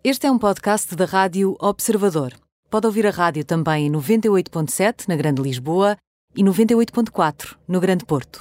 Este é um podcast da Rádio Observador. Pode ouvir a rádio também em 98.7 na Grande Lisboa e 98.4 no Grande Porto.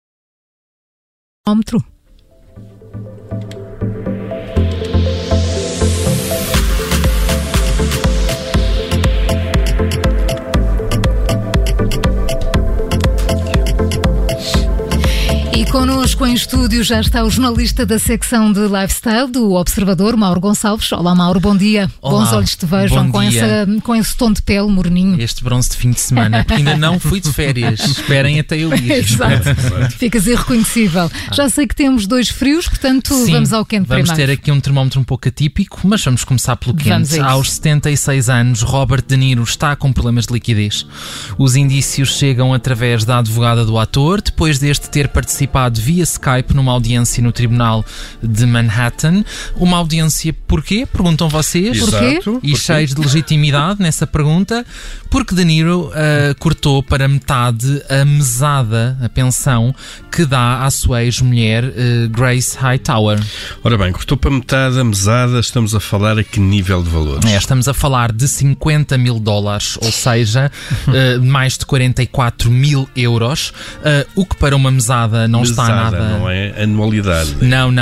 E connosco em estúdio já está o jornalista da secção de Lifestyle do Observador, Mauro Gonçalves. Olá, Mauro, bom dia. Olá, bons olhos te vejam com esse tom de pele morninho. Este bronze de fim de semana, porque ainda não fui de férias. Esperem até eu ir. Exato. Ficas irreconhecível. Já sei que temos 2 frios, portanto Sim, vamos ao quente primeiro. Vamos ter aqui um termómetro um pouco atípico, mas vamos começar pelo quente. Aos 76 anos, Robert De Niro está com problemas de liquidez. Os indícios chegam através da advogada do ator, depois deste ter participado via Skype numa audiência no Tribunal de Manhattan. Uma audiência porquê? Perguntam vocês. Porquê? E cheios de legitimidade nessa pergunta, porque De Niro cortou para metade a mesada, a pensão que dá à sua ex-mulher Grace Hightower. Ora bem, cortou para metade a mesada, estamos a falar a que nível de valores? Estamos a falar de $50 mil, ou seja, mais de 44 mil euros, o que para uma mesada não está nada... Não é anualidade.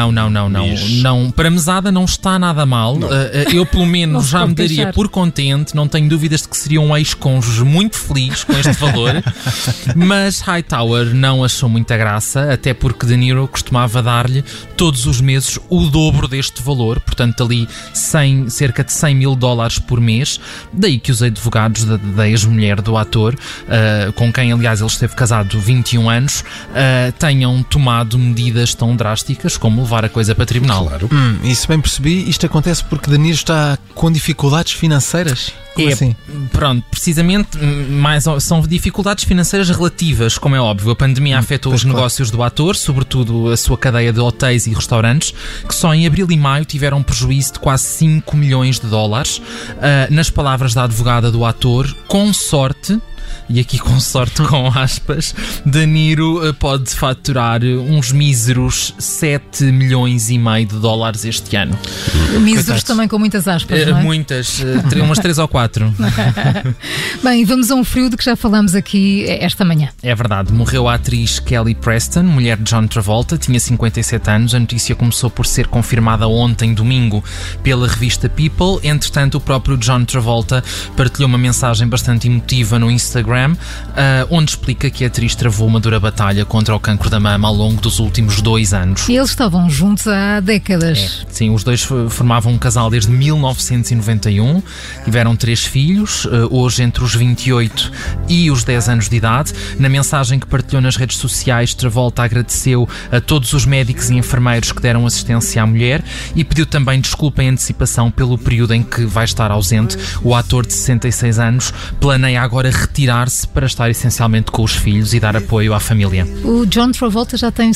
Não, para mesada não está nada mal. Eu pelo menos já me daria por contente, não tenho dúvidas de que seria um ex-cônjuge muito feliz com este valor. Mas Hightower não achou muita graça, até porque De Niro costumava dar-lhe todos os meses o dobro deste valor, portanto ali cerca de $100 mil por mês. Daí que os advogados da ex-mulher do ator, com quem aliás ele esteve casado 21 anos, tenham tomado medidas tão drásticas como levar a coisa para tribunal. Claro. E se bem percebi, isto acontece porque De Niro está com dificuldades financeiras? Como assim? Pronto, precisamente são dificuldades financeiras relativas, como é óbvio. A pandemia afetou os negócios do ator, sobretudo a sua cadeia de hotéis e restaurantes, que só em abril e maio tiveram um prejuízo de quase $5 milhões. Nas palavras da advogada do ator, com sorte, e aqui com sorte com aspas, De Niro pode faturar uns míseros $7,5 milhões este ano. Míseros também com muitas aspas, não é? Muitas, umas 3 ou 4. Bem, vamos a um frio de que já falamos aqui esta manhã. É verdade, morreu a atriz Kelly Preston, mulher de John Travolta, tinha 57 anos. A notícia começou por ser confirmada ontem, domingo, pela revista People. Entretanto, o próprio John Travolta partilhou uma mensagem bastante emotiva no Instagram, onde explica que a atriz travou uma dura batalha contra o cancro da mama ao longo dos últimos 2 anos. E eles estavam juntos há décadas. Sim, os dois formavam um casal desde 1991, tiveram 3 filhos, hoje entre os 28 e os 10 anos de idade. Na mensagem que partilhou nas redes sociais, Travolta agradeceu a todos os médicos e enfermeiros que deram assistência à mulher e pediu também desculpa em antecipação pelo período em que vai estar ausente. O ator de 66 anos planeia agora retirar-se para estar essencialmente com os filhos e dar apoio à família. O John Travolta já tem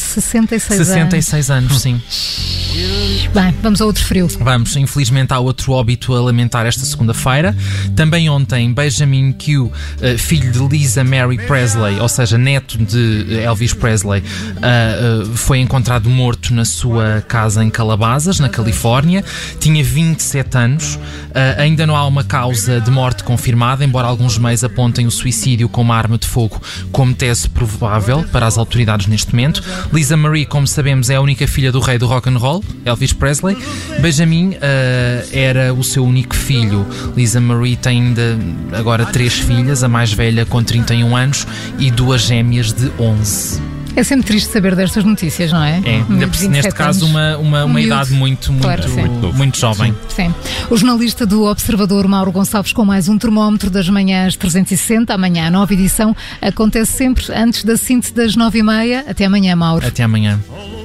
66 anos, sim. Bem, vamos a outro frio. Vamos, infelizmente há outro óbito a lamentar esta segunda-feira. Também ontem, Benjamin Q, filho de Lisa Mary Presley, ou seja, neto de Elvis Presley, foi encontrado morto na sua casa em Calabasas, na Califórnia. Tinha 27 anos. Ainda não há uma causa de morte confirmada, embora alguns meios apontem o suicídio com uma arma de fogo como tese provável para as autoridades neste momento. Lisa Marie, como sabemos, é a única filha do rei do rock and roll, Elvis Presley. Benjamin era o seu único filho. Lisa Marie tem ainda agora 3 filhas, a mais velha com 31 anos e 2 gêmeas de 11. É sempre triste saber destas notícias, não é? Neste caso uma idade muito jovem. Sim. O jornalista do Observador, Mauro Gonçalves, com mais um termómetro das manhãs 360. Amanhã a nova edição acontece sempre antes da síntese das 9h30. Até amanhã, Mauro. Até amanhã.